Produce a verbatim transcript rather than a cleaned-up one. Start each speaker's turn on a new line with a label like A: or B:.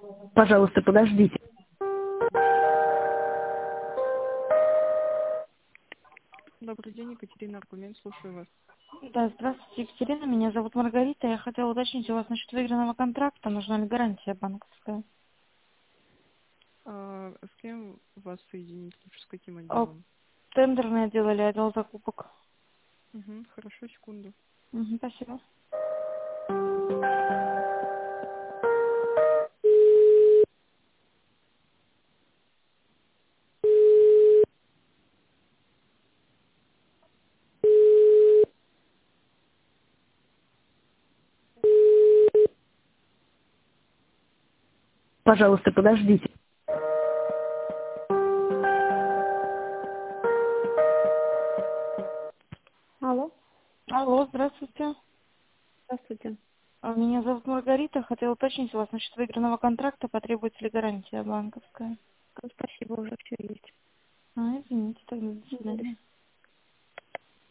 A: Пожалуйста, подождите.
B: Добрый день, Екатерина Аргумент, слушаю вас.
C: Да, здравствуйте, Екатерина. Меня зовут Маргарита. Я хотела уточнить у вас насчет выигранного контракта. Нужна ли гарантия банковская?
B: А, с кем вас соединить лучше, с каким
C: О,
B: отделом?
C: тендерное отдел или отдел закупок?
B: Угу, хорошо, секунду.
C: Мгм, спасибо.
A: Пожалуйста, подождите. Алло,
C: Алло, здравствуйте.
A: здравствуйте.
C: А, Меня зовут Маргарита. Хотела уточнить у вас насчет выигранного контракта. Потребуется ли гарантия банковская?
A: Спасибо, уже все есть.